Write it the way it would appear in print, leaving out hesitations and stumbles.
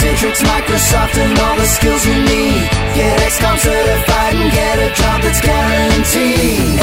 Citrix, Microsoft, and all the skills you need. Get XCOM certified and get a job that's guaranteed.